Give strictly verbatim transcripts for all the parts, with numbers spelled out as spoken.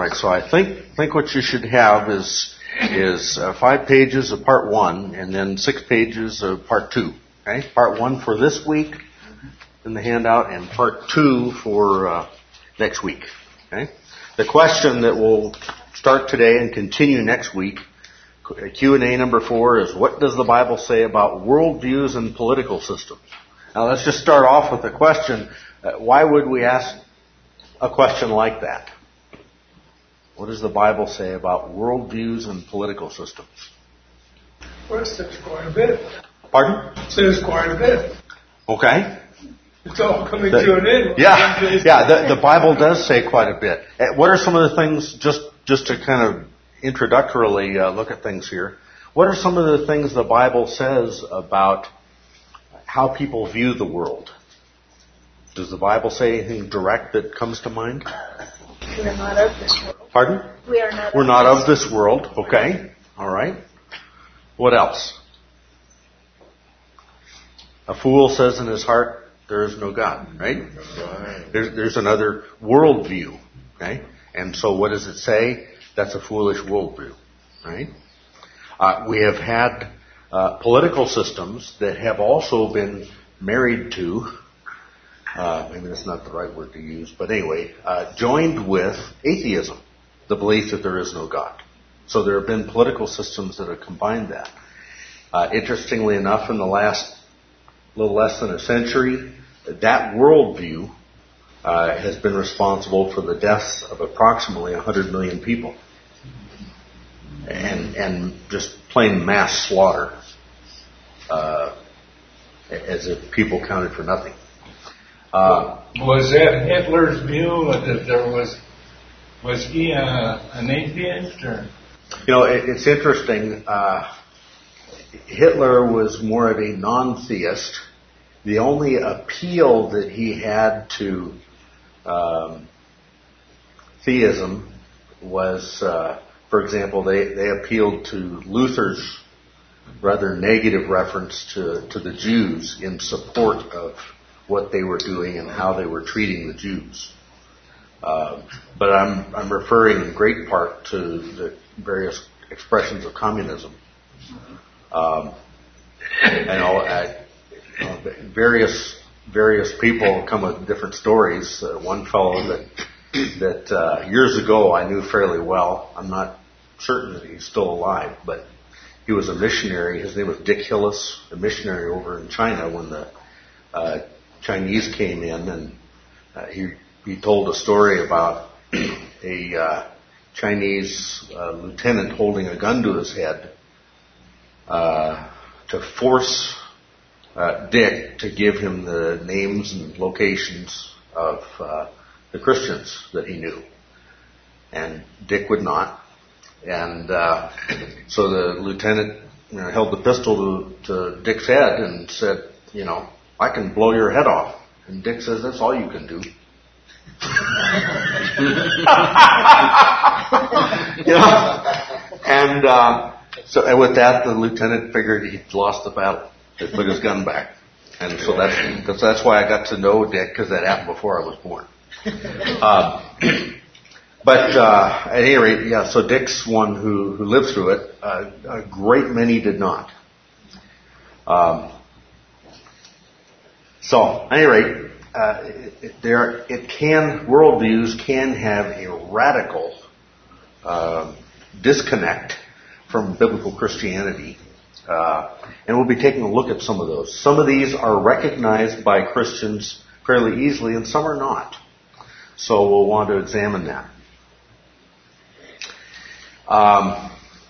right, so I think think what you should have is is uh, five pages of part one, and then six pages of part two. Okay, part one for this week in the handout, and part two for uh, next week. Okay, the question that will start today and continue next week, Q and A number four, is what does the Bible say about worldviews and political systems? Now let's just start off with the question: uh, why would we ask a question like that? What does the Bible say about worldviews and political systems? Well, it says quite a bit. Pardon? It says quite a bit. Okay. It's all coming The, to an end. yeah, yeah. The, the Bible does say quite a bit. Uh, What are some of the things, just just to kind of introductorily uh, look at things here? What are some of the things the Bible says about how people view the world? Does the Bible say anything direct that comes to mind? We are not of this world. Pardon? We are not. We're of not this of this world. Okay. All right. What else? A fool says in his heart, there is no God, right? There's, there's another worldview, okay? And so what does it say? That's a foolish worldview, right? Uh, we have had uh, political systems that have also been married to, uh, maybe that's not the right word to use, but anyway, uh, joined with atheism, the belief that there is no God. So there have been political systems that have combined that. Uh, interestingly enough, in the last little less than a century, that worldview uh, has been responsible for the deaths of approximately one hundred million people. And, and just plain mass slaughter, uh, as if people counted for nothing. Uh, was that Hitler's view that there was, was he uh, an atheist or? You know, it, it's interesting. Uh, Hitler was more of a non-theist. The only appeal that he had to um, theism was, uh, for example, they, they appealed to Luther's rather negative reference to, to the Jews in support of what they were doing and how they were treating the Jews. Uh, but I'm, I'm referring in great part to the various expressions of communism. Um, and all, I, uh, various various people come with different stories. Uh, one fellow that that uh, years ago I knew fairly well. I'm not certain that he's still alive, but he was a missionary. His name was Dick Hillis, a missionary over in China when the uh, Chinese came in, and uh, he he told a story about a uh, Chinese uh, lieutenant holding a gun to his head uh, to force uh, Dick to give him the names and locations of uh, the Christians that he knew. And Dick would not. And uh, so the lieutenant, you know, held the pistol to, to Dick's head and said, you know, I can blow your head off. And Dick says, that's all you can do. You know? And uh, so and with that, the lieutenant figured he'd lost the battle. He put his gun back. And so that's, that's, that's why I got to know Dick, because that happened before I was born. Uh, but uh, at any rate, yeah, so Dick's one who, who lived through it. Uh, a great many did not. Um, so, at any rate, uh, it, it, there it can worldviews can have a radical uh, disconnect from biblical Christianity, uh, and we'll be taking a look at some of those. Some of these are recognized by Christians fairly easily, and some are not. So we'll want to examine that. Um,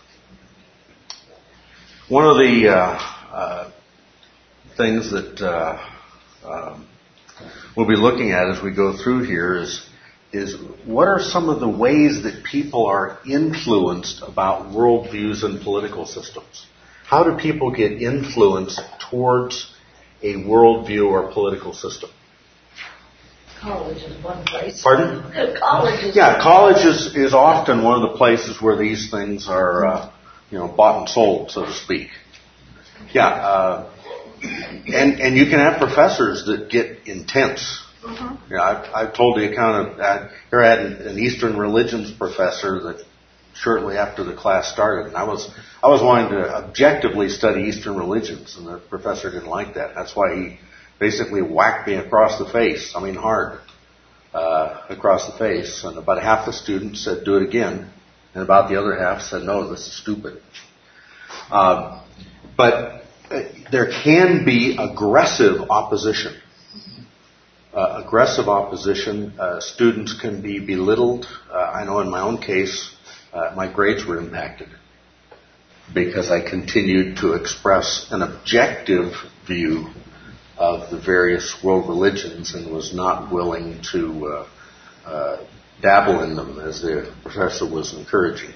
one of the uh, uh, things that uh, um, we'll be looking at as we go through here is is what are some of the ways that people are influenced about worldviews and political systems? How do people get influenced towards a worldview or political system? College is one place. Pardon? College is Yeah, college is, is often one of the places where these things are, uh, you know, bought and sold, so to speak. Yeah, uh, and and you can have professors that get intense Mm-hmm. Yeah, I've, I've told the account of that. Here I had an Eastern religions professor that shortly after the class started, and I was I was wanting to objectively study Eastern religions, and the professor didn't like that. That's why he basically whacked me across the face. I mean, hard uh, across the face. And about half the students said, "Do it again," and about the other half said, "No, this is stupid." Uh, but uh, there can be aggressive opposition. Uh, aggressive opposition. Uh, students can be belittled. Uh, I know in my own case, uh, my grades were impacted because I continued to express an objective view of the various world religions and was not willing to uh, uh, dabble in them as the professor was encouraging.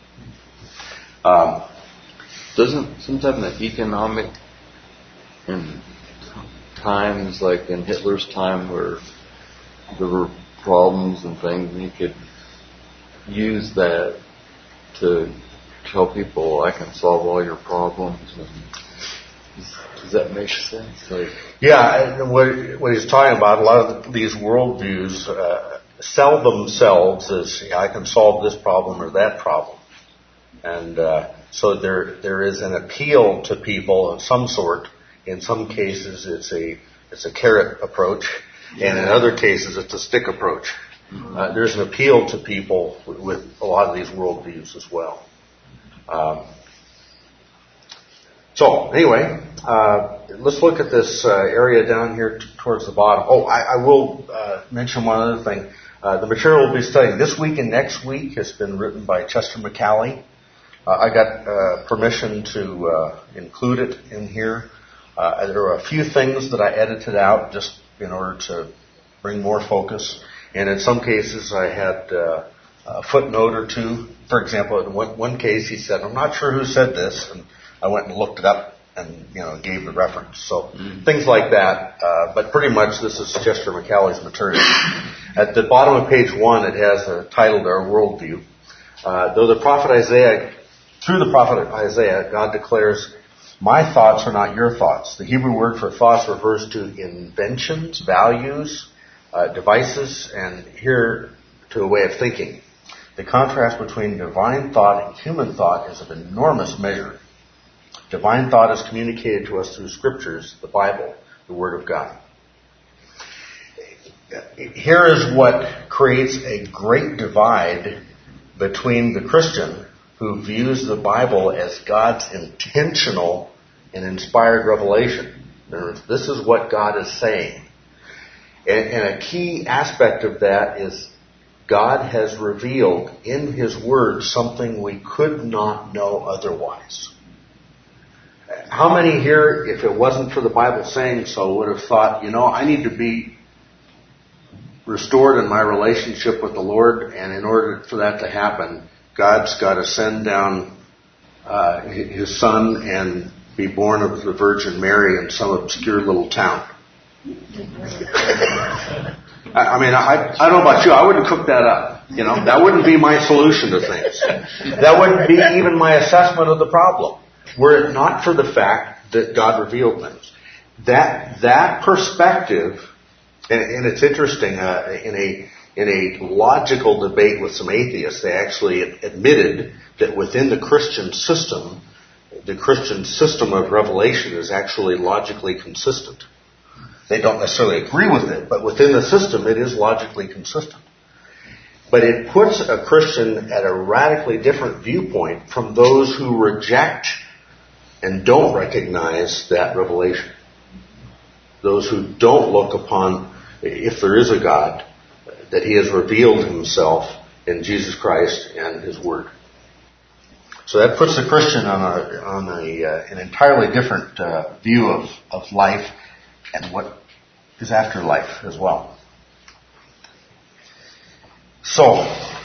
Um, Doesn't sometimes the economic in times like in Hitler's time where there were problems and things, and you could use that to tell people, I can solve all your problems. And does that make sense? Like, yeah, and what, what he's talking about, a lot of these worldviews uh, sell themselves as, I can solve this problem or that problem. And uh, so there there is an appeal to people of some sort. In some cases, it's a it's a carrot approach, and in other cases, it's a stick approach. Uh, there's an appeal to people with, with a lot of these worldviews as well. Um, so anyway, uh, let's look at this uh, area down here t- towards the bottom. Oh, I, I will uh, mention one other thing. Uh, the material we'll be studying this week and next week has been written by Chester McCallie. Uh, I got uh, permission to uh, include it in here. Uh, there are a few things that I edited out just in order to bring more focus. And in some cases, I had uh, a footnote or two. For example, in one, one case, he said, "I'm not sure who said this," and I went and looked it up and, you know, gave the reference. So mm. things like that. Uh, but pretty much, this is Chester McCallie's material. At the bottom of page one, it has a title there, "Worldview." Uh, though the prophet Isaiah, through the prophet Isaiah, God declares, "My thoughts are not your thoughts." The Hebrew word for thoughts refers to inventions, values, uh, devices, and here to a way of thinking. The contrast between divine thought and human thought is of enormous measure. Divine thought is communicated to us through scriptures, the Bible, the Word of God. Here is what creates a great divide between the Christian who views the Bible as God's intentional and inspired revelation. This is what God is saying. And, and a key aspect of that is God has revealed in His Word something we could not know otherwise. How many here, if it wasn't for the Bible saying so, would have thought, you know, I need to be restored in my relationship with the Lord, and in order for that to happen, God's got to send down uh, His Son and be born of the Virgin Mary in some obscure little town. I, I mean, I, I don't know about you. I wouldn't cook that up. You know, that wouldn't be my solution to things. That wouldn't be even my assessment of the problem, were it not for the fact that God revealed things. That that perspective, and, and it's interesting. Uh, in a in a logical debate with some atheists, they actually admitted that within the Christian system, the Christian system of revelation is actually logically consistent. They don't necessarily agree with it, but within the system it is logically consistent. But it puts a Christian at a radically different viewpoint from those who reject and don't recognize that revelation. Those who don't look upon, if there is a God, that He has revealed Himself in Jesus Christ and His Word. So that puts the Christian on a on a uh, an entirely different uh, view of, of life and what is after life as well. So,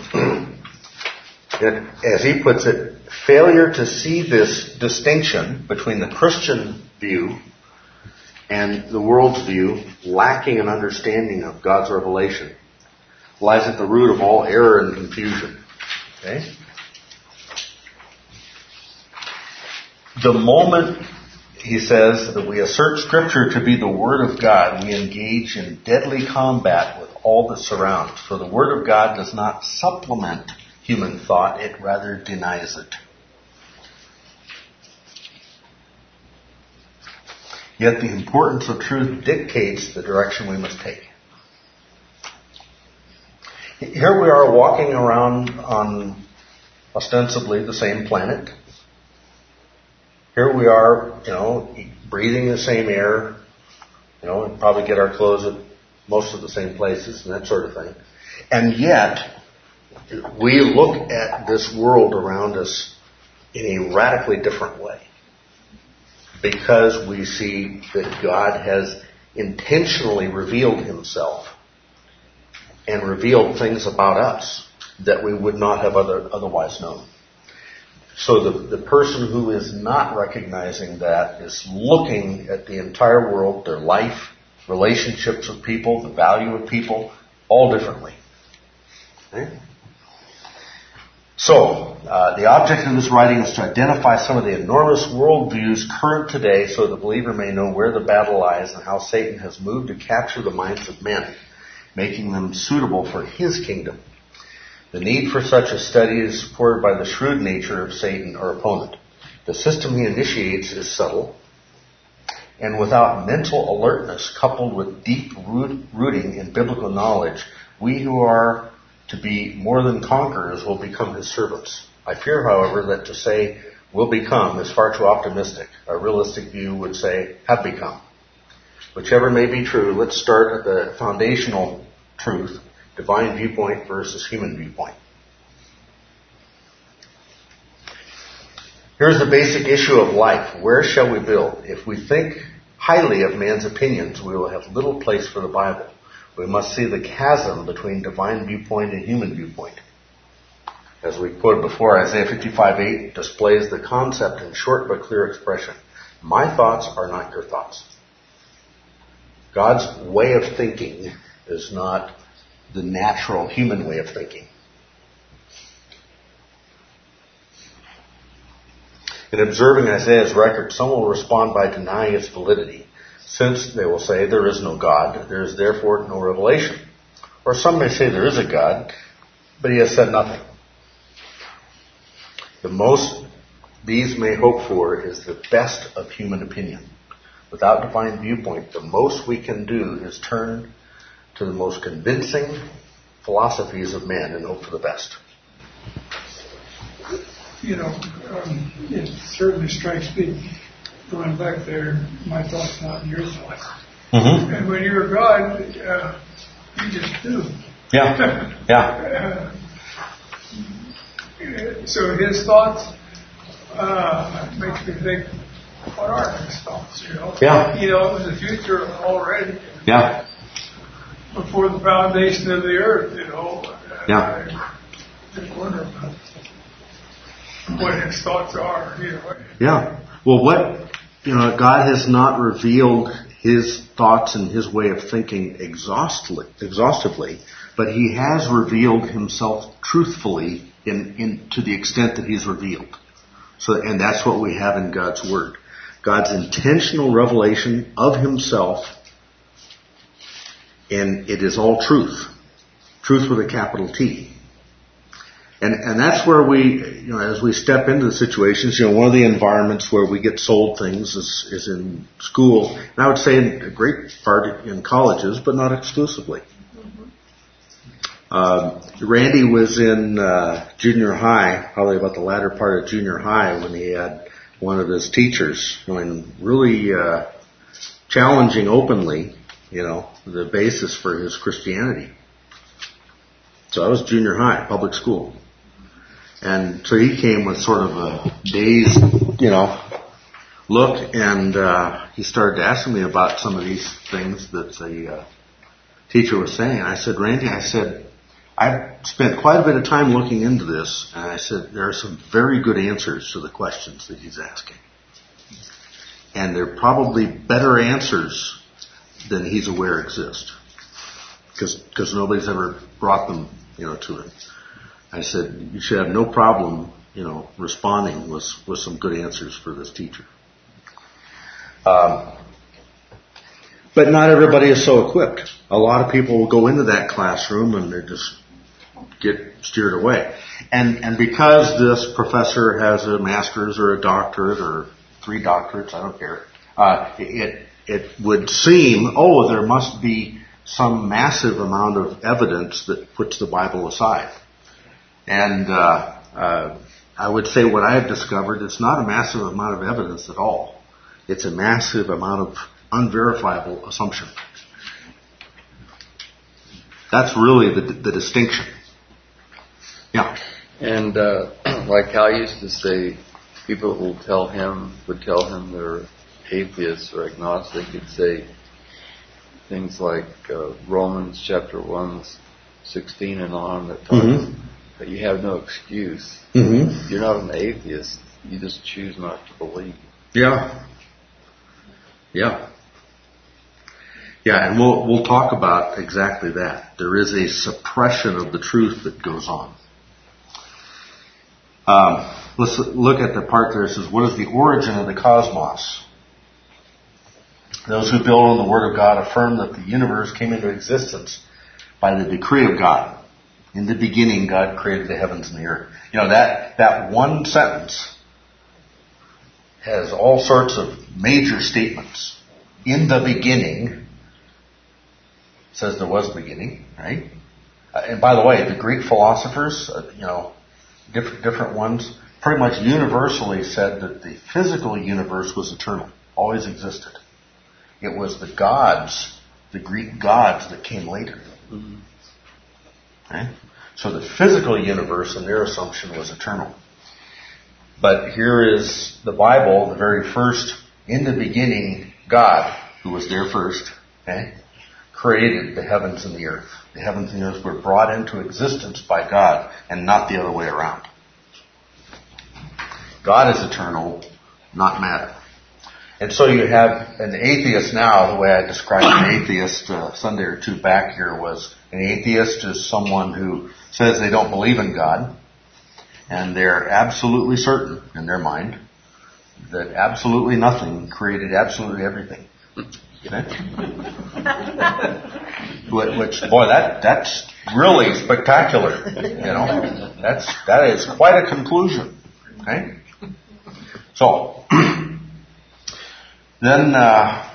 it, as he puts it, failure to see this distinction between the Christian view and the world's view, lacking an understanding of God's revelation, lies at the root of all error and confusion. Okay? The moment he says that we assert Scripture to be the Word of God. We engage in deadly combat with all that surrounds. For the Word of God does not supplement human thought, it rather denies it. Yet the importance of truth dictates the direction we must take. Here we are walking around on ostensibly the same planet. Here we are, you know, breathing the same air, you know, and probably get our clothes at most of the same places and that sort of thing. And yet, we look at this world around us in a radically different way. Because we see that God has intentionally revealed himself and revealed things about us that we would not have other, otherwise known. So the, the person who is not recognizing that is looking at the entire world, their life, relationships with people, the value of people, all differently. Okay? So, uh, the object of this writing is to identify some of the enormous worldviews current today so the believer may know where the battle lies and how Satan has moved to capture the minds of men, making them suitable for his kingdom. The need for such a study is supported by the shrewd nature of Satan, our opponent. The system he initiates is subtle, and without mental alertness coupled with deep root, rooting in biblical knowledge, we who are to be more than conquerors will become his servants. I fear, however, that to say will become is far too optimistic. A realistic view would say have become. Whichever may be true, let's start at the foundational truth, divine viewpoint versus human viewpoint. Here's the basic issue of life. Where shall we build? If we think highly of man's opinions, we will have little place for the Bible. We must see the chasm between divine viewpoint and human viewpoint. As we quoted before, Isaiah fifty-five eight displays the concept in short but clear expression. My thoughts are not your thoughts. God's way of thinking is not the natural human way of thinking. In observing Isaiah's record, some will respond by denying its validity, since they will say there is no God, there is therefore no revelation. Or some may say there is a God, but he has said nothing. The most these may hope for is the best of human opinion. Without divine viewpoint, the most we can do is turn to the most convincing philosophies of men and hope for the best. You know, um, it certainly strikes me, going back there, my thoughts not your thoughts. Mm-hmm. And when you're God, uh, you just do. Yeah, yeah. Uh, so his thoughts uh, makes me think, what are his thoughts? You know, Yeah. He knows the future already. Yeah. Before the foundation of the earth, you know. Yeah. I just wonder about what his thoughts are, you know. Yeah. Well, what, you know, God has not revealed his thoughts and his way of thinking exhaustively, exhaustively, but he has revealed himself truthfully in, in to the extent that he's revealed. So, and that's what we have in God's Word. God's intentional revelation of himself, and it is all truth. Truth with a capital T. And and that's where we, you know, as we step into the situations, you know, one of the environments where we get sold things is, is in school. And I would say in a great part in colleges, but not exclusively. Mm-hmm. Uh, Randy was in uh, junior high, probably about the latter part of junior high, when he had one of his teachers, I mean, really uh, challenging openly, you know, the basis for his Christianity. So I was junior high, public school. And so he came with sort of a dazed, you know, look, and uh, he started asking me about some of these things that the uh, teacher was saying. I said, Randy, I said, I've spent quite a bit of time looking into this, and I said, there are some very good answers to the questions that he's asking. And they're probably better answers than he's aware exist. Because nobody's ever brought them, you know, to him. I said, you should have no problem, you know, responding with, with some good answers for this teacher. Um, but not everybody is so equipped. A lot of people will go into that classroom and they just get steered away. And and because this professor has a master's or a doctorate or three doctorates, I don't care, uh, it it would seem, oh, there must be some massive amount of evidence that puts the Bible aside. And uh, uh, I would say what I have discovered, it's not a massive amount of evidence at all. It's a massive amount of unverifiable assumption. That's really the, the distinction. Yeah. And uh, like Hal used to say, people will tell him, would tell him they're atheists or agnostic, he'd say things like uh, Romans chapter one, sixteen and on, that talks mm-hmm. that you have no excuse. Mm-hmm. You're not an atheist. You just choose not to believe. Yeah. Yeah. Yeah, and we'll we'll talk about exactly that. There is a suppression of the truth that goes on. Um, let's look at the part there that says, what is the origin of the cosmos? Those who build on the Word of God affirm that the universe came into existence by the decree of God. In the beginning, God created the heavens and the earth. You know, that, that one sentence has all sorts of major statements. In the beginning, says there was a beginning, right? Uh, and by the way, the Greek philosophers, uh, you know, different, different ones, pretty much universally said that the physical universe was eternal, always existed. It was the gods, the Greek gods, that came later. Mm-hmm. Okay? So the physical universe, in their assumption, was eternal. But here is the Bible, the very first, in the beginning, God, who was there first, okay, created the heavens and the earth. The heavens and the earth were brought into existence by God, and not the other way around. God is eternal, not matter. And so you have an atheist now, the way I described an atheist a Sunday or two back here was, an atheist is someone who says they don't believe in God, and they're absolutely certain in their mind that absolutely nothing created absolutely everything. Okay? Which, boy, that that's really spectacular. You know, that's that is quite a conclusion. Okay, so then uh,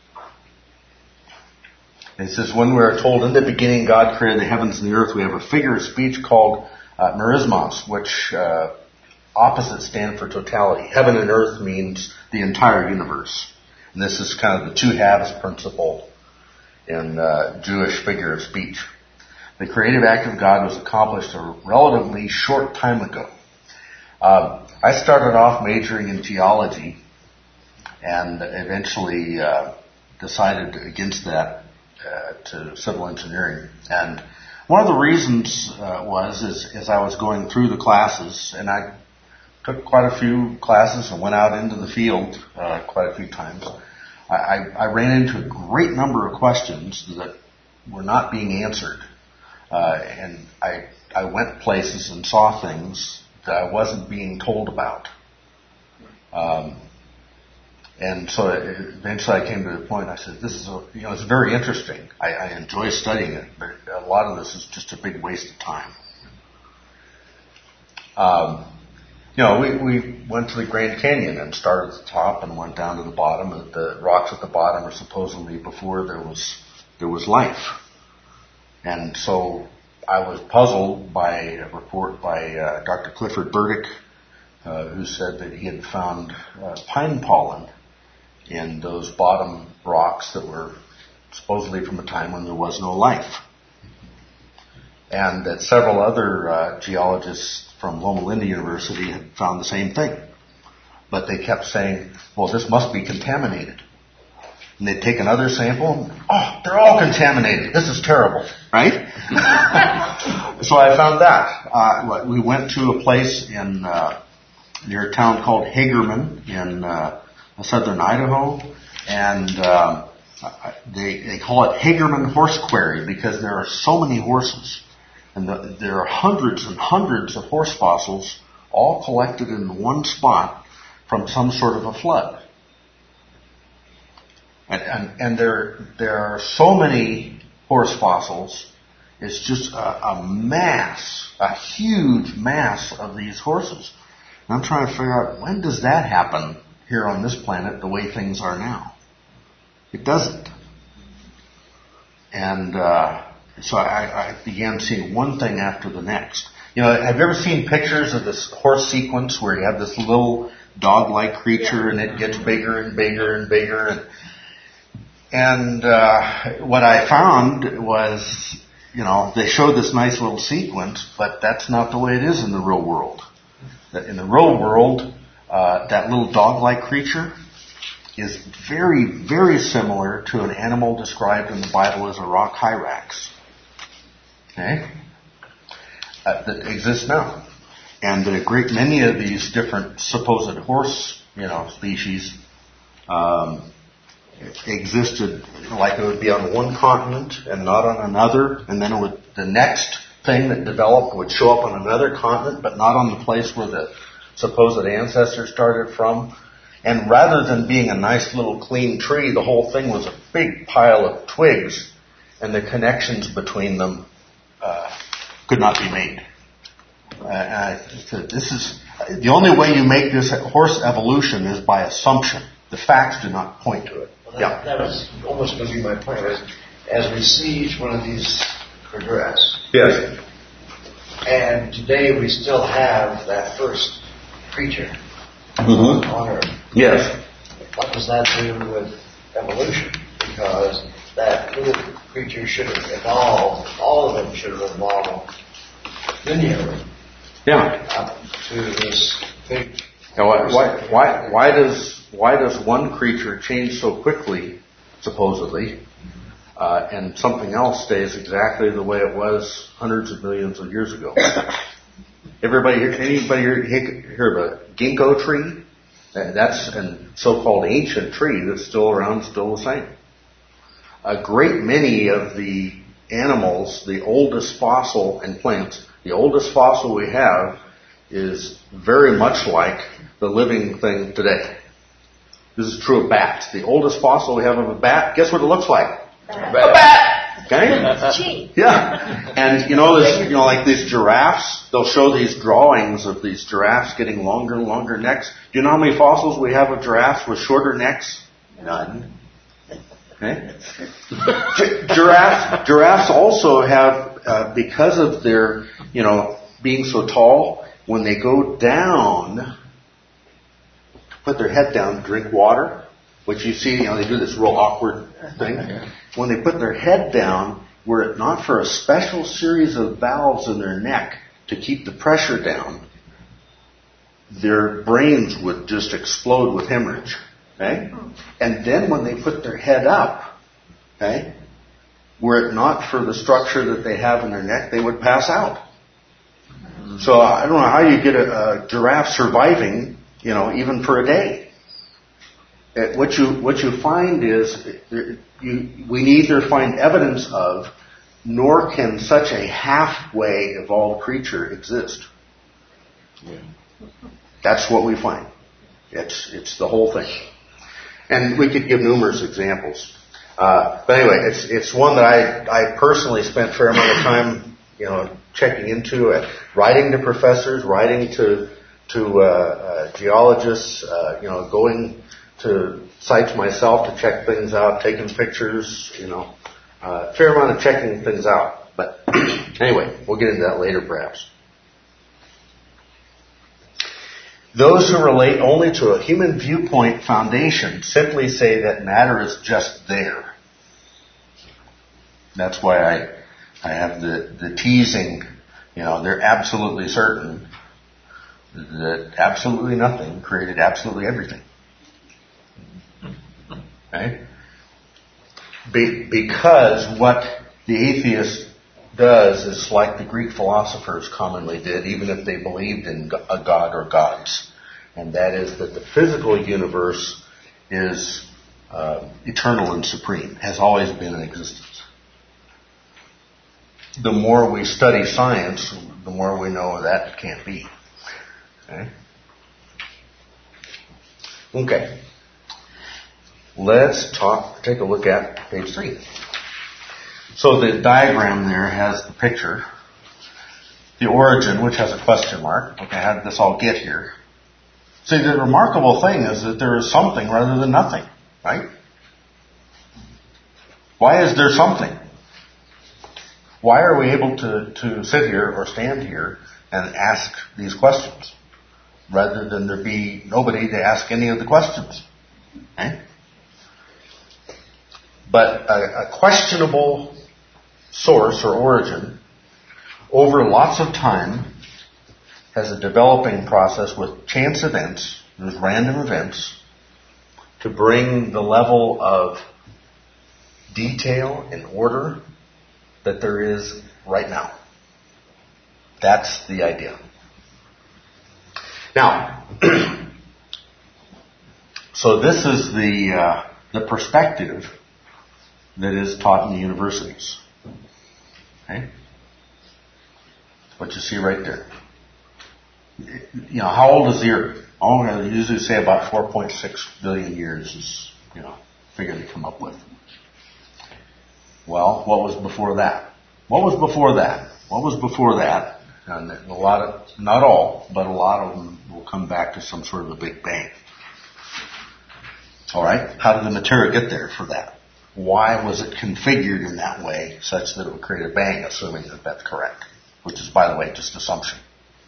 it says, when we are told in the beginning God created the heavens and the earth, we have a figure of speech called uh, merismos, which uh, opposites stand for totality. Heaven and earth means the entire universe. And this is kind of the two halves principle in uh, Jewish figure of speech. The creative act of God was accomplished a relatively short time ago. Uh, I started off majoring in theology and eventually uh, decided against that uh, to civil engineering. And one of the reasons uh, was is as I was going through the classes, and I took quite a few classes and went out into the field uh, quite a few times, I, I, I ran into a great number of questions that were not being answered. Uh, and I, I went places and saw things that I wasn't being told about. Um, and so eventually I came to the point, I said, this is, a, you know, it's very interesting. I, I enjoy studying it, but a lot of this is just a big waste of time. Um, You know, we, we went to the Grand Canyon and started at the top and went down to the bottom. The rocks at the bottom are supposedly before there was there was life. And so I was puzzled by a report by uh, Doctor Clifford Burdick, uh, who said that he had found uh, pine pollen in those bottom rocks that were supposedly from a time when there was no life. And that several other uh, geologists from Loma Linda University had found the same thing. But they kept saying, well, this must be contaminated. And they'd take another sample, and, oh, they're all contaminated. This is terrible, right? So I found that. Uh, we went to a place in uh, near a town called Hagerman in uh, southern Idaho, and um, they, they call it Hagerman Horse Quarry because there are so many horses. And the, there are hundreds and hundreds of horse fossils all collected in one spot from some sort of a flood. And, and, and there, there are so many horse fossils. It's just a, a mass, a huge mass of these horses. And I'm trying to figure out, when does that happen here on this planet the way things are now? It doesn't. And uh, so I, I began seeing one thing after the next. You know, have you ever seen pictures of this horse sequence where you have this little dog-like creature and it gets bigger and bigger and bigger? And, and uh, what I found was, you know, they showed this nice little sequence, but that's not the way it is in the real world. In the real world, uh, that little dog-like creature is very, very similar to an animal described in the Bible as a rock hyrax. Okay? Uh, that exists now. And that a great many of these different supposed horse, you know, species, um, existed like it would be on one continent and not on another, and then it would, the next thing that developed would show up on another continent, but not on the place where the supposed ancestors started from. And rather than being a nice little clean tree, the whole thing was a big pile of twigs, and the connections between them uh, could not be made. Uh, I said, this is the only way you make this horse evolution is by assumption. The facts do not point to it. Well, that, yeah. that was almost going to be my point. As, as we see each one of these progress, Yes. and today we still have that first creature Mm-hmm. on Earth. Yes. What does that do with evolution? Because that little creature should have evolved, all of them should have evolved linearly Yeah. up to this big. Now, why, why, why, why does why does one creature change so quickly, supposedly, uh, and something else stays exactly the way it was hundreds of millions of years ago? Everybody, anybody here, hear of a ginkgo tree? That's a so-called ancient tree that's still around, still the same. A great many of the animals, the oldest fossil and plants, the oldest fossil we have is very much like the living thing today. This is true of bats. The oldest fossil we have of a bat, guess what it looks like? Bat. A bat! Okay? Gee. Yeah. And you know, this, you know, like these giraffes, they'll show these drawings of these giraffes getting longer and longer necks. Do you know how many fossils we have of giraffes with shorter necks? None. Okay? Gi- giraffes, giraffes also have, uh, because of their, you know, being so tall, when they go down, put their head down, drink water, which you see, you know, they do this real awkward thing. When they put their head down, were it not for a special series of valves in their neck to keep the pressure down, their brains would just explode with hemorrhage. Okay? And then when they put their head up, okay, were it not for the structure that they have in their neck, they would pass out. So I don't know how you get a, a giraffe surviving, you know, even for a day. Uh, what you what you find is uh, you, we neither find evidence of, nor can such a halfway evolved creature exist. Yeah. That's what we find. It's it's the whole thing, and we could give numerous examples. Uh, but anyway, it's it's one that I I personally spent a fair amount of time, you know, checking into, uh, writing to professors, writing to to uh, uh, geologists, uh, you know, going to sites myself to check things out, taking pictures, you know, a uh, fair amount of checking things out. But anyway, we'll get into that later perhaps. Those who relate only to a human viewpoint foundation simply say that matter is just there. That's why I I have the, the teasing, you know, they're absolutely certain that absolutely nothing created absolutely everything. Okay? Be, because what the atheist does is like the Greek philosophers commonly did, even if they believed in a god or gods. And that is that the physical universe is uh, eternal and supreme, has always been in existence. The more we study science, the more we know that can't be. Okay? Okay. let's talk, take a look at page three. So the diagram there has the picture, the origin, which has a question mark. Okay, how did this all get here? See, the remarkable thing is that there is something rather than nothing, right? Why is there something? Why are we able to, to sit here or stand here and ask these questions rather than there be nobody to ask any of the questions? Okay? But a, a questionable source or origin over lots of time has a developing process with chance events, with random events, to bring the level of detail and order that there is right now. That's the idea. Now, so this is the uh, the perspective that is taught in the universities. Okay? What you see right there. You know, how old is the Earth? Oh, I usually say about four point six billion years is, you know, figure they come up with. Well, what was before that? What was before that? What was before that? And a lot of, not all, but a lot of them will come back to some sort of a Big Bang. All right? How did the material get there for that? Why was it configured in that way such that it would create a bang, assuming that that's correct? Which is, by the way, just assumption.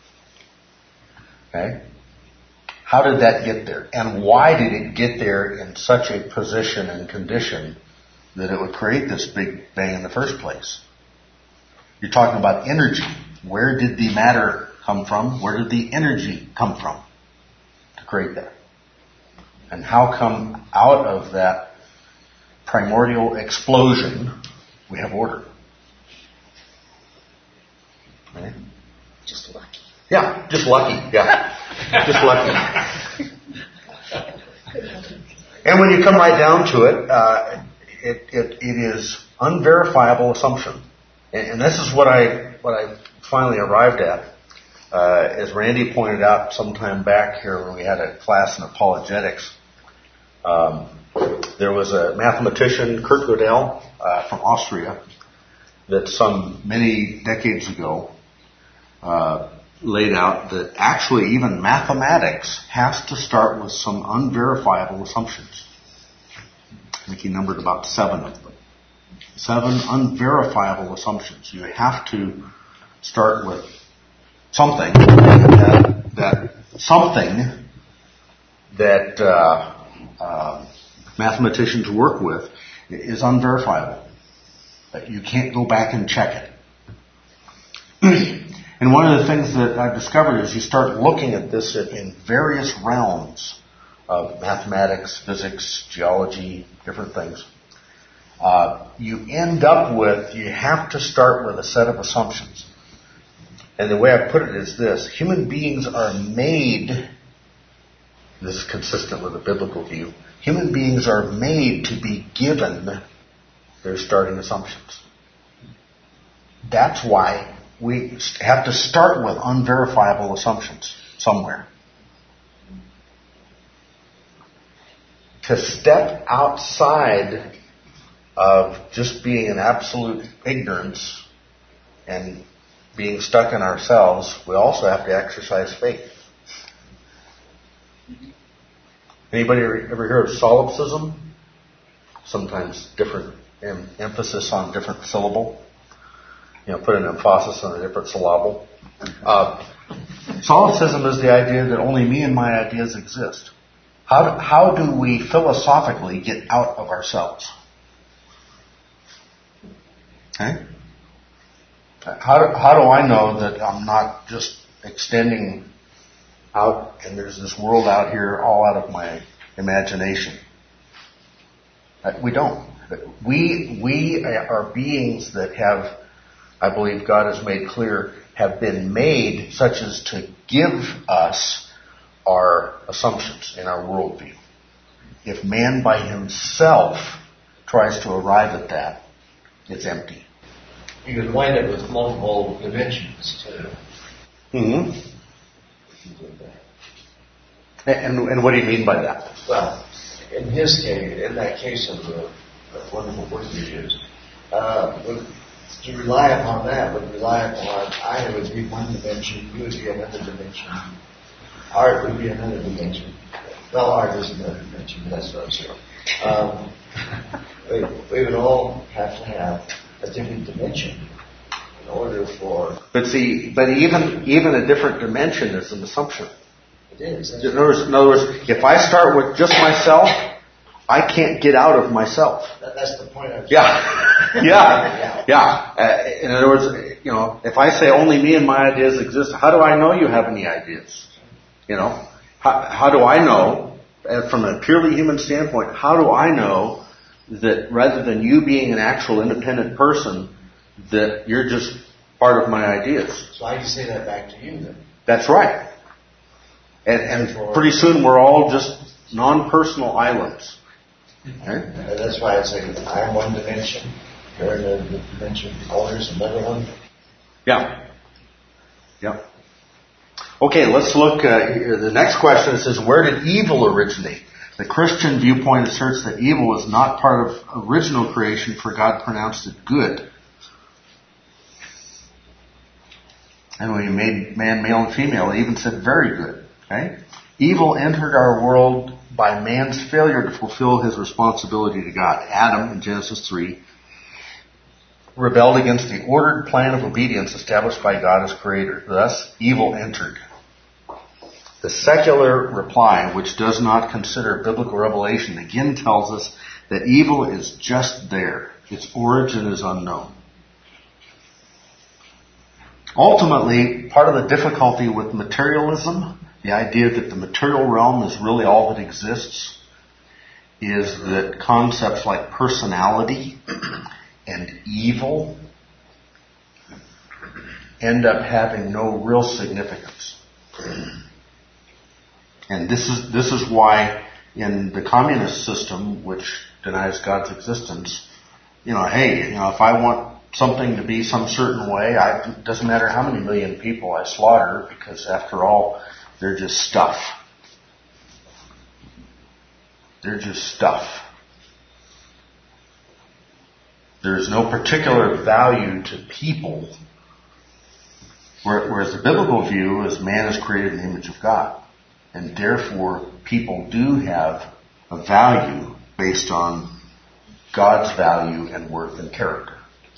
Okay? How did that get there? And why did it get there in such a position and condition that it would create this Big Bang in the first place? You're talking about energy. Where did the matter come from? Where did the energy come from to create that? And how come out of that primordial explosion we have order? Right? Just lucky. Yeah, just lucky. Yeah, just lucky. And when you come right down to it, uh, it, it, it is unverifiable assumption. And, and this is what I what I finally arrived at. Uh, as Randy pointed out sometime back here when we had a class in apologetics, um, there was a mathematician, Kurt Gödel, uh, from Austria, that some many decades ago uh, laid out that actually even mathematics has to start with some unverifiable assumptions. I think he numbered about seven of them. Seven unverifiable assumptions. You have to start with something, that, that something that uh, uh, mathematicians work with is unverifiable. You can't go back and check it. And one of the things that I've discovered is you start looking at this in various realms of mathematics, physics, geology, different things. Uh, you end up with, you have to start with a set of assumptions. And the way I put it is this: human beings are made, this is consistent with the biblical view, human beings are made to be given their starting assumptions. That's why we have to start with unverifiable assumptions somewhere. To step outside of just being in absolute ignorance and being stuck in ourselves, we also have to exercise faith. Anybody ever hear of solipsism? Sometimes different em- emphasis on different syllable. You know, put an emphasis on a different syllable. Uh, solipsism is the idea that only me and my ideas exist. How do, how do we philosophically get out of ourselves? Okay? How do, how do I know that I'm not just extending out and there's this world out here all out of my imagination? We don't. We, we are beings that have, I believe God has made clear, have been made such as to give us our assumptions in our worldview. If man by himself tries to arrive at that, it's empty. You can wind up with multiple dimensions too. Mm-hmm. And, and what do you mean by that? Well, in his case, in that case of the, the wonderful word you used, uh, would, to rely upon that would rely upon I would be one dimension, you would be another dimension, art would be another dimension. Well, art is another dimension, that's not true. Um, we, we would all have to have a different dimension in order for. But see, but even even a different dimension is an assumption. It is. In other, words, in other words, if I start with just myself, I can't get out of myself. That, that's the point. I was Yeah, yeah, yeah. Uh, in other words, you know, if I say only me and my ideas exist, how do I know you have any ideas? You know, how, how do I know, uh, from a purely human standpoint, how do I know that rather than you being an actual independent person, that you're just part of my ideas? So I can say that back to you then. That's right. And, and pretty soon we're all just non-personal islands. Okay? And that's why I say I'm one dimension, you're another dimension, others another one. Yeah. Yeah. Okay, let's look, uh, the next question says, where did evil originate? The Christian viewpoint asserts that evil is not part of original creation, for God pronounced it good. And when he made man, male, and female, he even said very good. Okay? Evil entered our world by man's failure to fulfill his responsibility to God. Adam, in Genesis three, rebelled against the ordered plan of obedience established by God as creator. Thus, evil entered. The secular reply, which does not consider biblical revelation, again tells us that evil is just there. Its origin is unknown. Ultimately, part of the difficulty with materialism, the idea that the material realm is really all that exists, is that concepts like personality and evil end up having no real significance. And this is this is why in the communist system, which denies God's existence, you know, hey, you know, if I want something to be some certain way, I, it doesn't matter how many million people I slaughter, because after all, they're just stuff. They're just stuff. There's no particular value to people, whereas the biblical view is man is created in the image of God. And therefore, people do have a value based on God's value and worth and character.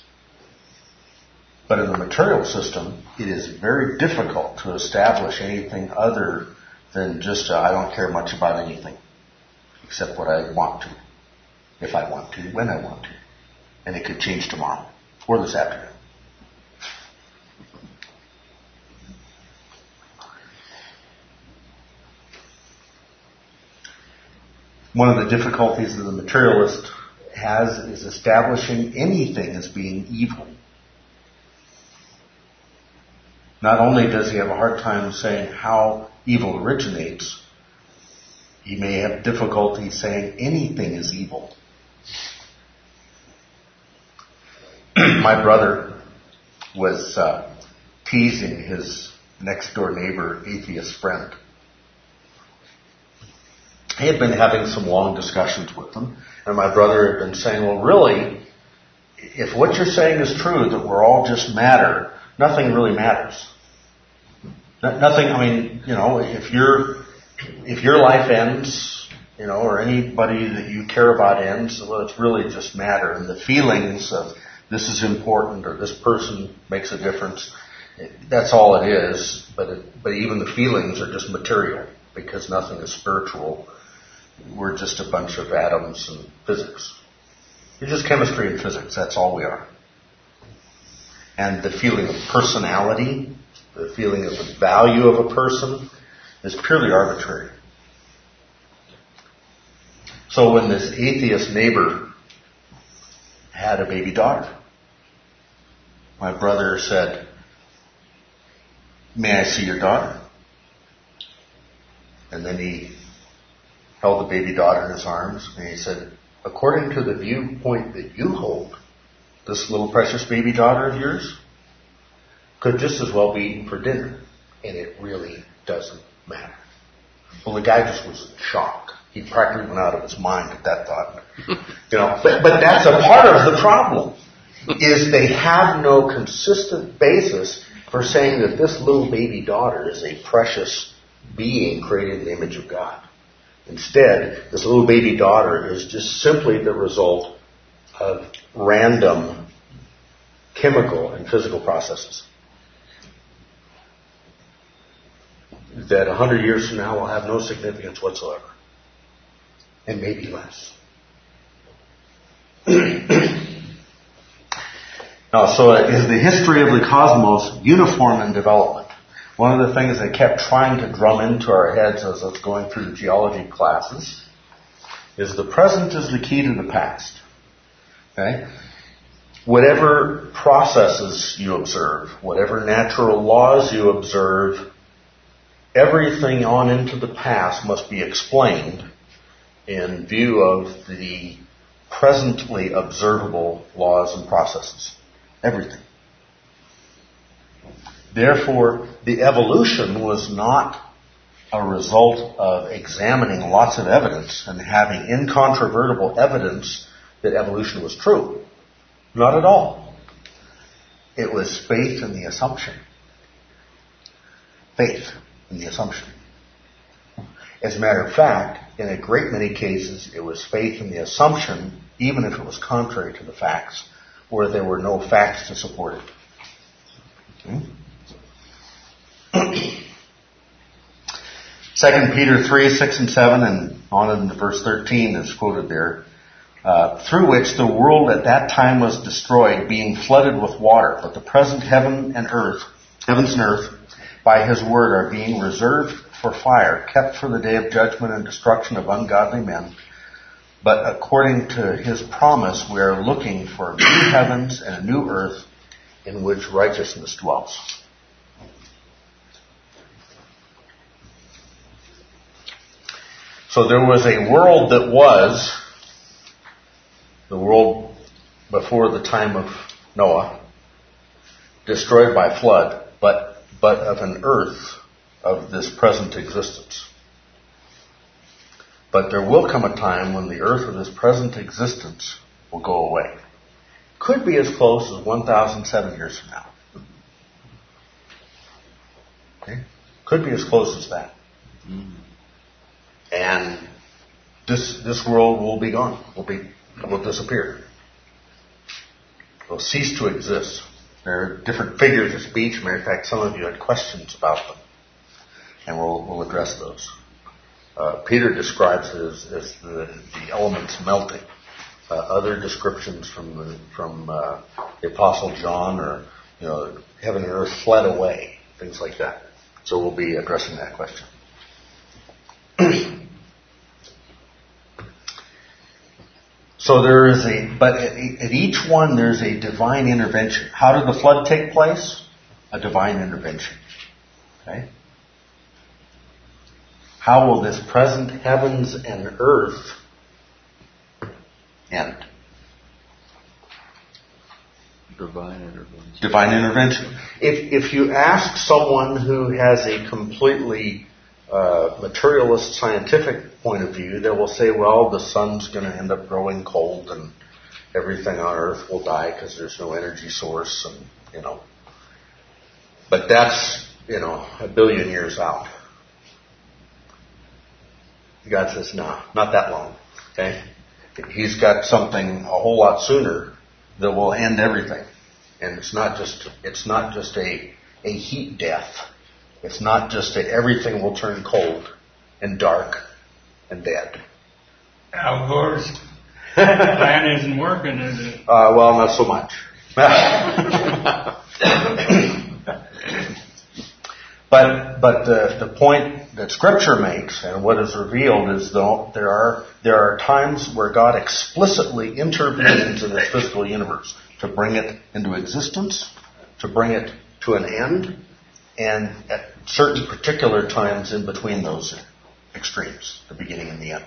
But in the material system, it is very difficult to establish anything other than just uh, I don't care much about anything except what I want to, if I want to, when I want to. And it could change tomorrow or this afternoon. One of the difficulties that the materialist has is establishing anything as being evil. Not only does he have a hard time saying how evil originates, he may have difficulty saying anything is evil. My brother was uh, teasing his next door neighbor, atheist friend. He had been having some long discussions with him, and my brother had been saying, well, really, if what you're saying is true, that we're all just matter, nothing really matters. Nothing, I mean, you know, if your if your life ends, you know, or anybody that you care about ends, well, it's really just matter. And the feelings of this is important or this person makes a difference, that's all it is. But it, but even the feelings are just material because nothing is spiritual. We're just a bunch of atoms and physics. You're just chemistry and physics. That's all we are. And the feeling of personality, the feeling of the value of a person is purely arbitrary. So when this atheist neighbor had a baby daughter, my brother said, may I see your daughter? And then he held the baby daughter in his arms and he said, according to the viewpoint that you hold, this little precious baby daughter of yours could just as well be eaten for dinner. And it really doesn't matter. Well, the guy just was in shock. He practically went out of his mind at that thought. You know, but, but that's a part of the problem, is they have no consistent basis for saying that this little baby daughter is a precious being created in the image of God. Instead, this little baby daughter is just simply the result of random chemical and physical processes that a hundred years from now will have no significance whatsoever, and maybe less. Now, so is the history of the cosmos uniform in development? One of the things they kept trying to drum into our heads as I was going through the geology classes is the present is the key to the past. Okay? Whatever processes you observe, whatever natural laws you observe, everything on into the past must be explained in view of the presently observable laws and processes. Everything. Therefore, the evolution was not a result of examining lots of evidence and having incontrovertible evidence that evolution was true. Not at all. It was faith in the assumption. Faith in the assumption. As a matter of fact, in a great many cases, it was faith in the assumption, even if it was contrary to the facts, where there were no facts to support it. Okay? Second Peter three, six and seven, and on into verse thirteen is quoted there. Uh, through which the world at that time was destroyed, being flooded with water. But the present heaven and earth, heavens and earth, by his word are being reserved for fire, kept for the day of judgment and destruction of ungodly men. But according to his promise, we are looking for new heavens and a new earth in which righteousness dwells. So there was a world that was the world before the time of Noah, destroyed by flood, but but of an earth of this present existence. But there will come a time when the earth of this present existence will go away. Could be as close as one thousand seven years from now. Okay? Could be as close as that. Mm. And this this world will be gone. Will be will disappear. It will cease to exist. There are different figures of speech. Matter of fact, some of you had questions about them, and we'll we'll address those. Uh, Peter describes it as, as the, the elements melting. Uh, other descriptions from the, from uh, the Apostle John are, you know, heaven and earth fled away, things like that. So we'll be addressing that question. So there is a, but at, at each one there's a divine intervention. How did the flood take place? A divine intervention. Okay? How will this present heavens and earth end? Divine intervention. Divine intervention. If if you ask someone who has a completely uh, materialist scientific point of view, they will say, well, the sun's going to end up growing cold and everything on earth will die because there's no energy source, and you know. But that's, you know, a billion years out. God says, no, not that long. Okay? He's got something a whole lot sooner that will end everything. And it's not just it's not just a, a heat death. It's not just that everything will turn cold and dark and dead. Al Gore's plan isn't working, is it? Uh, well, not so much. But but the, the point that Scripture makes and what is revealed is though there are there are times where God explicitly intervenes in this physical universe to bring it into existence, to bring it to an end, and at certain particular times in between those extremes, the beginning and the end.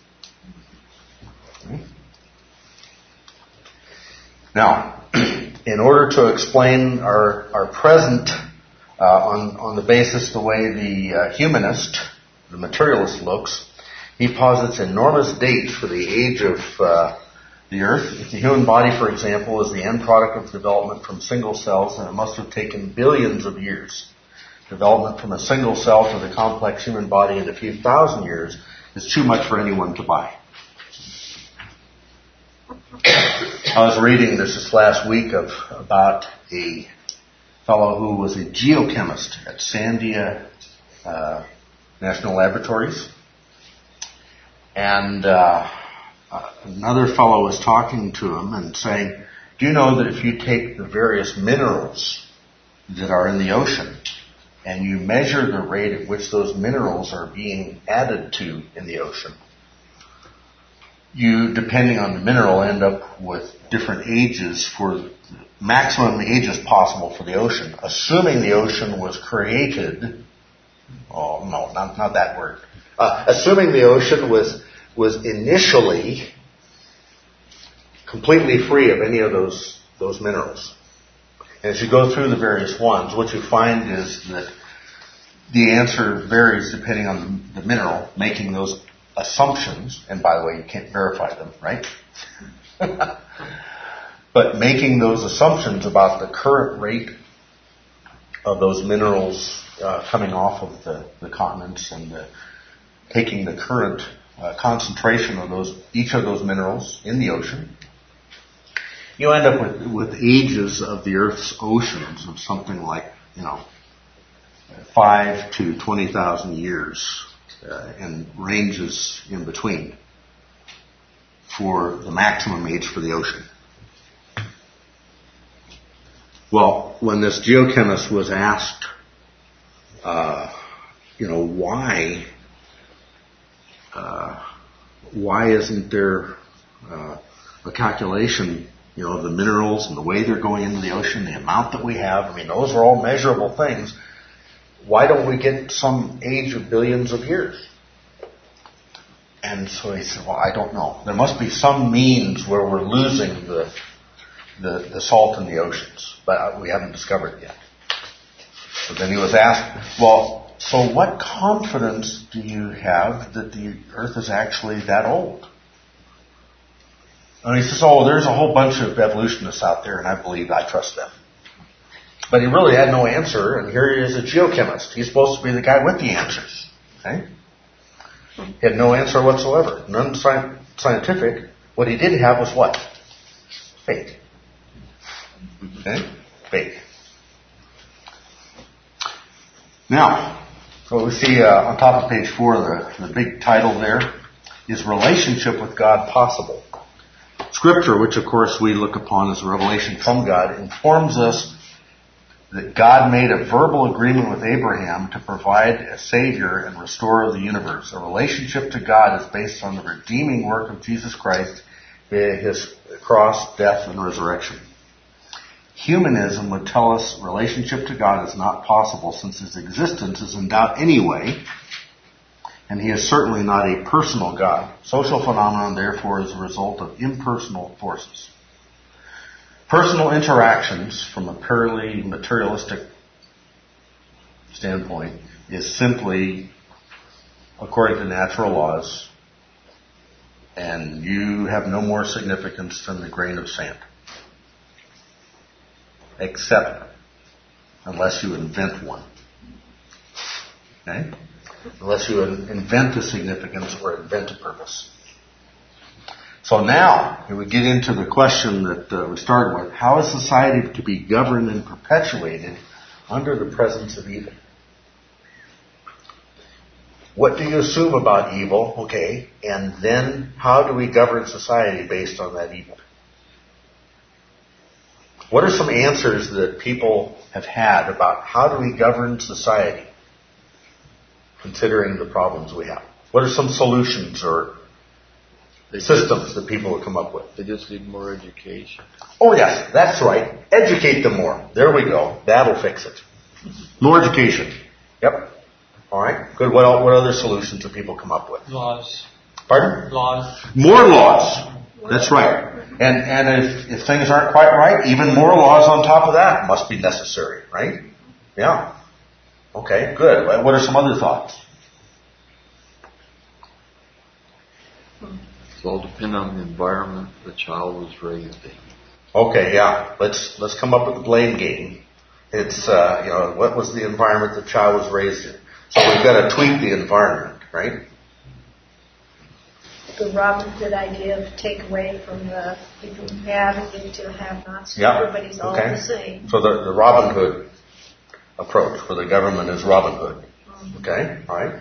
Now, in order to explain our our present Uh, on, on the basis the way the uh, humanist, the materialist looks, He posits enormous dates for the age of uh, the Earth. If the human body, for example, is the end product of development from single cells, then it must have taken billions of years. Development from a single cell to the complex human body in a few thousand years is too much for anyone to buy. I was reading this this last week of about a fellow who was a geochemist at Sandia uh, National Laboratories. And uh, another fellow was talking to him and saying, do you know that if you take the various minerals that are in the ocean and you measure the rate at which those minerals are being added to in the ocean, you, depending on the mineral, end up with different ages for maximum ages possible for the ocean, assuming the ocean was created. Oh no, not not that word. Uh, assuming the ocean was was initially completely free of any of those those minerals. And as you go through the various ones, what you find is that the answer varies depending on the mineral, making those assumptions, and by the way, you can't verify them, right? But making those assumptions about the current rate of those minerals uh, coming off of the, the continents and the, taking the current uh, concentration of those each of those minerals in the ocean, you end up with, with ages of the Earth's oceans of something like, you know, five to twenty thousand years. Uh, and ranges in between for the maximum age for the ocean. Well, when this geochemist was asked, uh, you know, why, uh, why isn't there uh, a calculation, you know, of the minerals and the way they're going into the ocean, the amount that we have? I mean, those are all measurable things. Why don't we get some age of billions of years? And so he said, well, I don't know. There must be some means where we're losing the the, the salt in the oceans, but we haven't discovered it yet. So then he was asked, well, so what confidence do you have that the Earth is actually that old? And he says, oh, there's a whole bunch of evolutionists out there, and I believe I trust them. But he really had no answer, and here he is, a geochemist. He's supposed to be the guy with the answers. Okay? He had no answer whatsoever. None sci- scientific. What he did have was what? Faith. Okay? Faith. Now, what we see uh, on top of page four, the, the big title there is Relationship with God Possible. Scripture, which of course we look upon as a revelation from God, informs us that God made a verbal agreement with Abraham to provide a Savior and restorer of the universe. A relationship to God is based on the redeeming work of Jesus Christ via His cross, death, and resurrection. Humanism would tell us relationship to God is not possible since His existence is in doubt anyway, and He is certainly not a personal God. Social phenomenon, therefore, is a result of impersonal forces. Personal interactions, from a purely materialistic standpoint, is simply according to natural laws, and you have no more significance than the grain of sand. Except unless you invent one. Okay? Unless you invent a significance or invent a purpose. So now, we get into the question that uh, we started with. How is society to be governed and perpetuated under the presence of evil? What do you assume about evil? Okay. And then how do we govern society based on that evil? What are some answers that people have had about how do we govern society considering the problems we have? What are some solutions or They systems just, that people have come up with? They just need more education. Oh yes, that's right. Educate them more. There we go. That'll fix it. More education. Yep. All right. Good. What, what other solutions have people come up with? Laws. Pardon? Laws. More laws. That's right. And and if, if things aren't quite right, even more laws on top of that must be necessary, right? Yeah. Okay, good. What are some other thoughts? It's all dependent on the environment the child was raised in. Okay, yeah. Let's let's come up with a blame game. It's uh, you know, what was the environment the child was raised in? So we've got to tweak the environment, right? The Robin Hood idea of take away from the people who have and give to the have-nots. Yeah. Everybody's all Okay. the same. So the, the Robin Hood approach, where the government is Robin Hood. Okay, all right.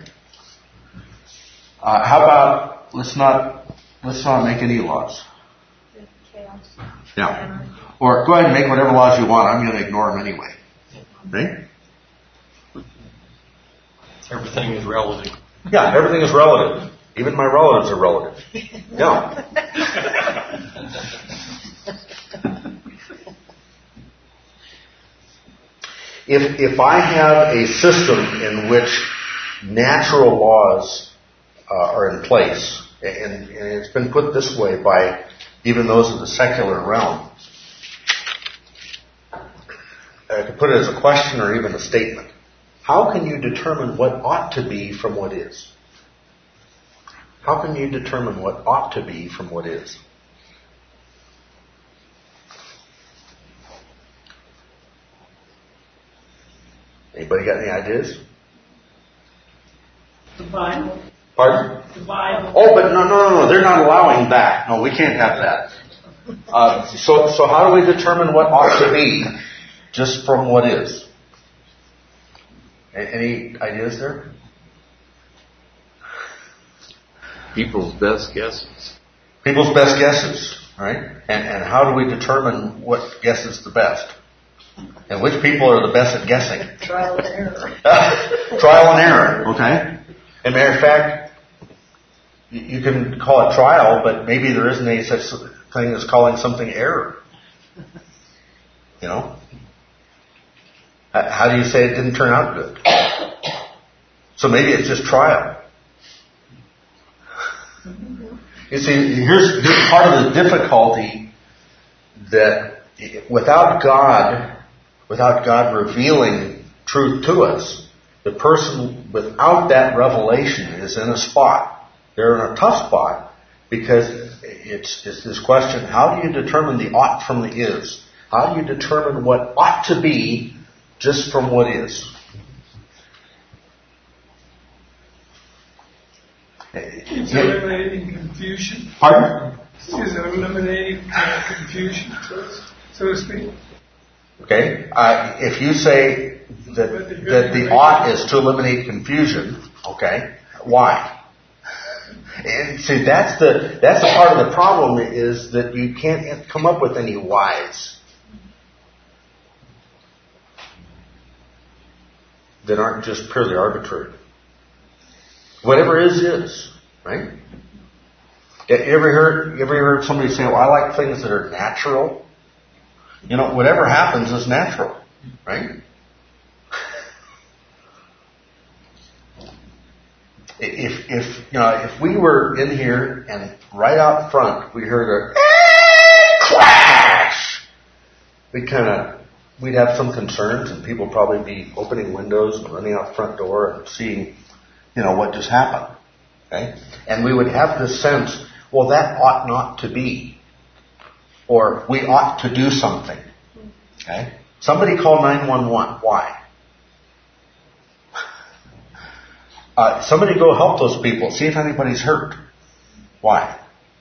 Uh, how about let's not let's not make any laws. Chaos. Yeah. Or go ahead and make whatever laws you want. I'm going to ignore them anyway. Right? Everything is relative. Yeah, everything is relative. Even my relatives are relative. Yeah. If if I have a system in which natural laws uh, are in place, and, and it's been put this way by even those of the secular realm, I could put it as a question or even a statement. How can you determine what ought to be from what is? How can you determine what ought to be from what is? Anybody got any ideas? The Bible. Pardon? The Bible. Oh, but no, no, no, no. They're not allowing that. No, we can't have that. Uh, so, so how do we determine what ought to be just from what is? A- Any ideas there? People's best guesses. People's best guesses, right? And, and how do we determine what guess is the best? And which people are the best at guessing? Trial and error. Trial and error, okay? As a matter of fact, you you can call it trial, but maybe there isn't any such thing as calling something error. You know? Uh, How do you say it didn't turn out good? So maybe it's just trial. You see, here's, here's part of the difficulty that without God, without God revealing truth to us, the person without that revelation is in a spot. They're in a tough spot because it's, it's this question, how do you determine the ought from the is? How do you determine what ought to be just from what is? It's eliminating confusion. Pardon? Is it eliminating uh, confusion, so, so to speak? Okay, uh, if you say that that the ought is to eliminate confusion, okay, why? And see, that's the that's the part of the problem is that you can't come up with any whys that aren't just purely arbitrary. Whatever is is, right? You ever heard you ever heard somebody say, "Well, I like things that are natural." You know, whatever happens is natural, right? If, if, you know, if we were in here and right out front we heard a clash, we'd kind of, we'd have some concerns and people probably be opening windows and running out the front door and seeing, you know, what just happened, okay? And we would have this sense, well, that ought not to be. Or we ought to do something. Okay? Somebody call nine one one. Why? Uh, somebody go help those people. See if anybody's hurt. Why?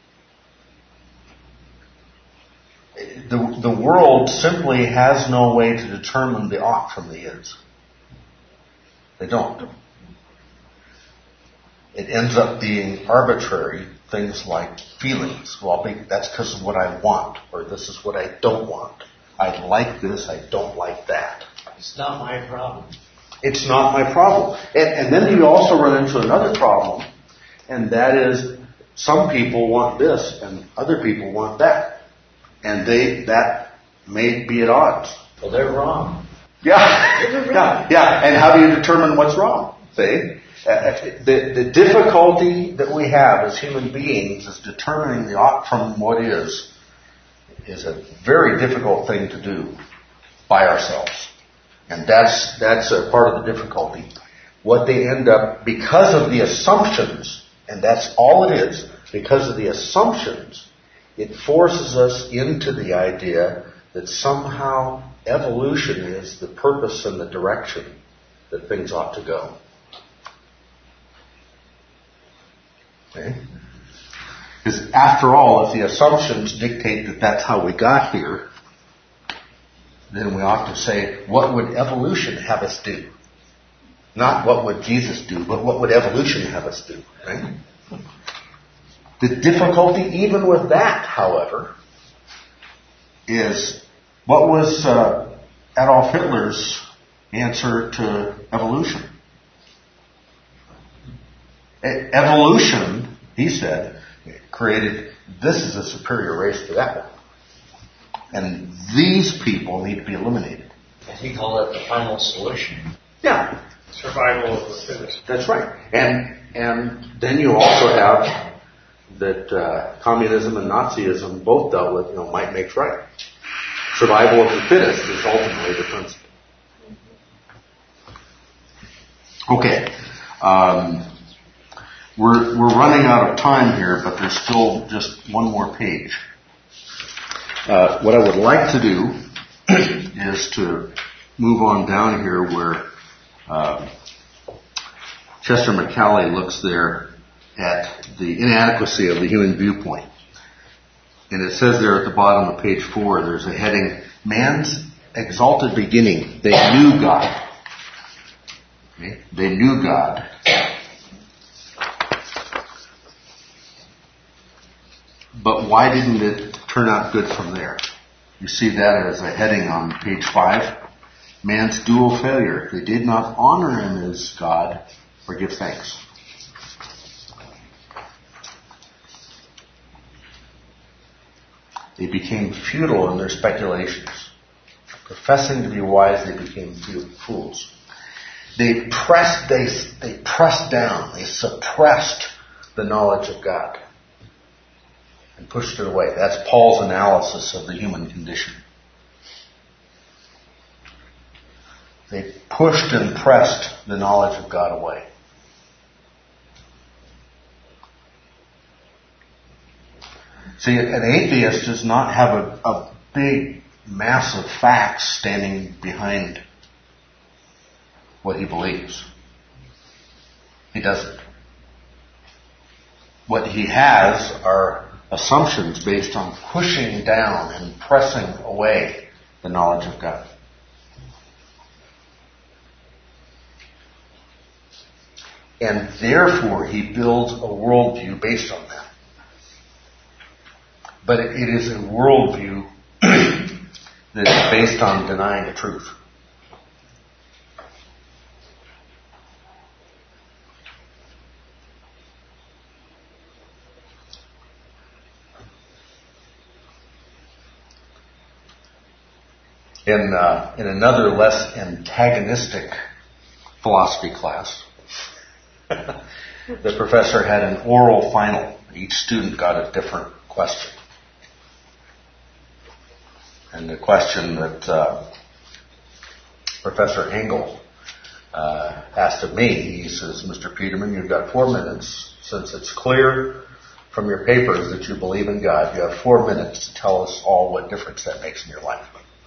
The, the world simply has no way to determine the ought from the is. They don't. It ends up being arbitrary things like feelings. Well, that's because of what I want, or this is what I don't want. I like this, I don't like that. It's not my problem. It's not my problem. And, and then you also run into another problem, and that is some people want this and other people want that. And they that may be at odds. Well, they're wrong. Yeah, yeah, yeah. And how do you determine what's wrong? See? Uh, the, the difficulty that we have as human beings is determining the ought from what is, is a very difficult thing to do by ourselves. And that's, that's a part of the difficulty. What they end up, because of the assumptions, and that's all it is, because of the assumptions, it forces us into the idea that somehow evolution is the purpose and the direction that things ought to go. Okay? Because after all, if the assumptions dictate that that's how we got here, then we ought to say, what would evolution have us do? Not what would Jesus do, but what would evolution have us do? Right? The difficulty even with that, however, is what was uh, Adolf Hitler's answer to evolution? E- evolution, he said, created, this is a superior race to that one. And these people need to be eliminated. And he called it the final solution. Yeah. Survival of the fittest. That's right. And and then you also have that uh, communism and Nazism both dealt with, you know, might makes right. Survival of the fittest is ultimately the principle. Okay. Um, we're we're running out of time here, but there's still just one more page. Uh, what I would like to do is to move on down here where uh, Chester McCallie looks there at the inadequacy of the human viewpoint. And it says there at the bottom of page four, there's a heading, Man's Exalted Beginning. They knew God. Okay? They knew God. But why didn't it turn out good from there? You see that as a heading on page five. Man's dual failure. They did not honor him as God or give thanks. They became futile in their speculations. Professing to be wise, they became fools. They pressed, they, they pressed down, they suppressed the knowledge of God and pushed it away. That's Paul's analysis of the human condition. They pushed and pressed the knowledge of God away. See, an atheist does not have a, a big mass of facts standing behind what he believes. He doesn't. What he has are assumptions based on pushing down and pressing away the knowledge of God. And therefore, he builds a worldview based on that. But it, it is a worldview that is based on denying the truth. In, uh, in another less antagonistic philosophy class, the professor had an oral final. Each student got a different question. And the question that uh, Professor Engel uh, asked of me, he says, Mister Peterman, you've got four minutes. Since it's clear from your papers that you believe in God, you have four minutes to tell us all what difference that makes in your life.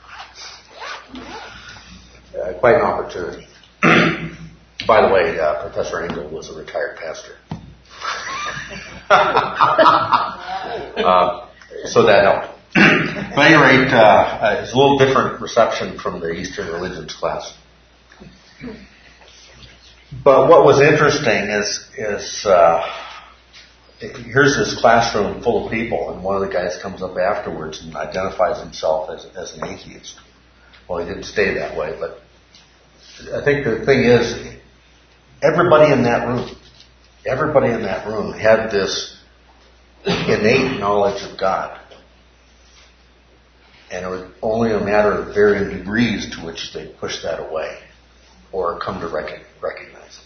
Uh, quite an opportunity. By the way, uh, Professor Engel was a retired pastor. uh, so that helped. But at any rate, uh, it's a little different reception from the Eastern religions class. But what was interesting is, is uh, here's this classroom full of people, and one of the guys comes up afterwards and identifies himself as, as an atheist. Well, he didn't stay that way, but I think the thing is, everybody in that room, everybody in that room had this innate knowledge of God. And it was only a matter of varying degrees to which they push that away or come to rec- recognize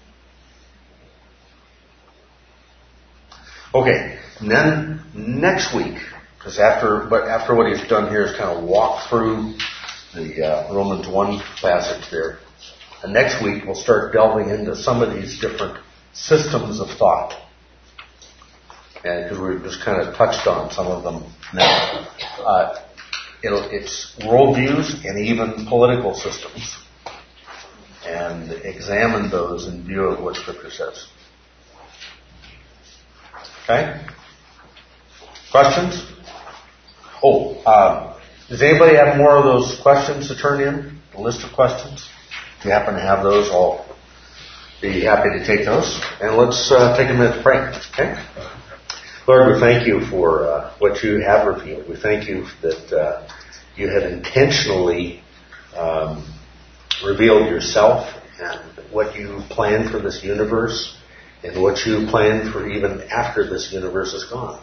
it. Okay, and then next week, because after, but after what he's done here is kind of walk through the uh, Romans one passage there, and next week we'll start delving into some of these different systems of thought. and because we've just kind of touched on some of them now. Uh, it'll, it's worldviews and even political systems, and examine those in view of what Scripture says. Okay? Questions? Oh, uh, does anybody have more of those questions to turn in? A list of questions? If you happen to have those, I'll be happy to take those. And let's uh, take a minute to pray. Okay? Lord, we thank you for uh, what you have revealed. We thank you that uh, you have intentionally um, revealed yourself and what you planned for this universe and what you planned for even after this universe is gone.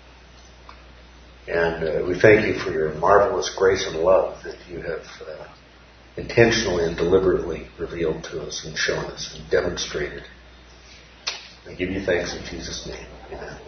And uh, we thank you for your marvelous grace and love that you have uh, intentionally and deliberately revealed to us and shown us and demonstrated. I give you thanks in Jesus' name. Amen.